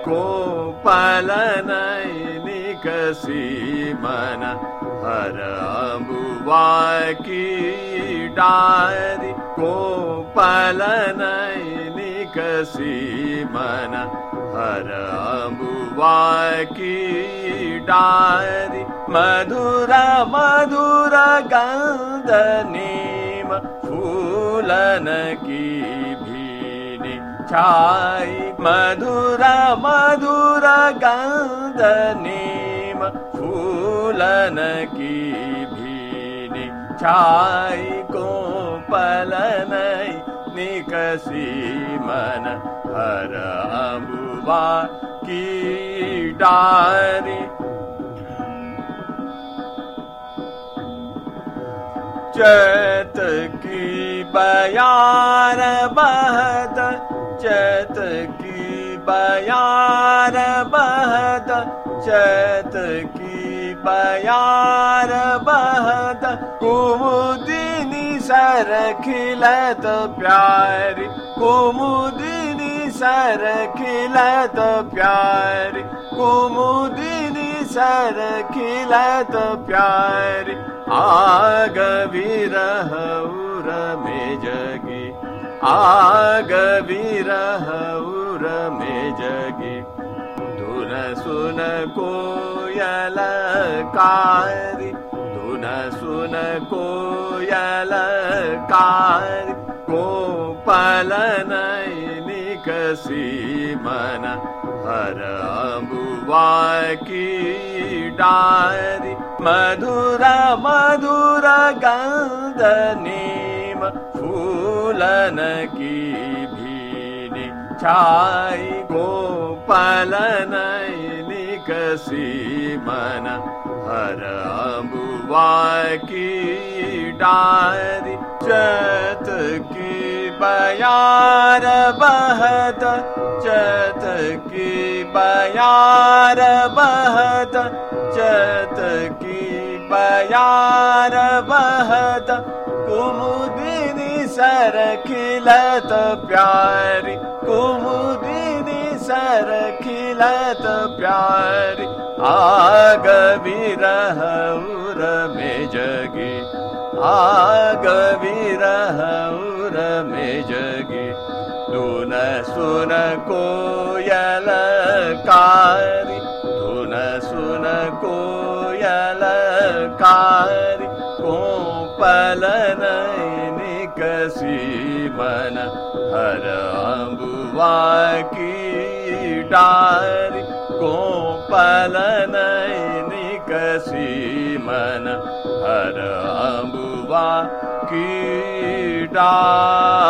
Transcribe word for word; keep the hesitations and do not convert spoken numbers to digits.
को पलन निकसी मन हर अम्बुआ की डारी को पलन निकसी मन हर अम्बुआ की डारी मधुर मधुर गंध नीम फूलन की भीनी छाई मधुर मधुर गंध नीम फूलन की भीनी छाई को पलन निकसी मन हर अम्बुआ की डारी चैत की बयार बहत चैत की बयार बहत चैत की बयार बहत कुमुदिनी सर खिलत प्यारी कुमुदिनी सर खिलत प्यारी कुमुदिनी सर खिलत प्यारी आग विरह उर में जगी आग विरह उर में जगी धुन सुन कोयल कारी धुन सुन कोयल कारी को पलन निकसी मन हर अम्बुआ की डारी मधुर मधुर गंध नीम फूलन की भीनी छाई को पलन निकसी मन हर अम्बुआ की डारी चैत की बयार बहत चैत की बयार बहत चैत की बयार बहत कुमुदिनी सर खिलत प्यारी कुमुदिनी सर खिलत प्यारी आग विरह उर में जगी आग विरह उर में जगी धुन सुन कोयल कारी धुन सुन कोयल कारी को पलन निकसी मन हर अम्बुआ की डारी को पलन निकसी मन हर अम्बुआ की डारी।